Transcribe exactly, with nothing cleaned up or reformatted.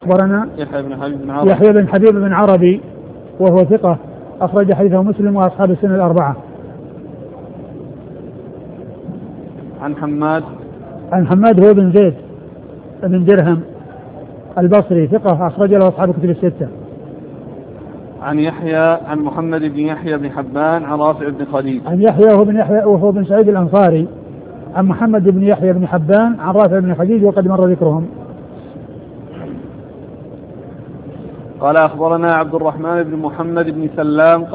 أخبرنا يحيى بن حبيب بن عربي يحيى بن حبيب بن عربي وهو ثقة أخرج حديثه مسلم وأصحاب السنة الأربعة. عن حماد عن حماد هو بن زيد بن درهم البصري ثقة أخرج له أصحاب الكتب الستة. عن يحيى عن محمد بن يحيى بن حبان عن رافع بن خديج عن يحيى وهو بن يحيى وهو بن سعيد الأنصاري عن محمد بن يحيى بن حبان عن رافع بن خديج وقد مر ذكرهم. قال أخبرنا عبد الرحمن بن محمد بن سلام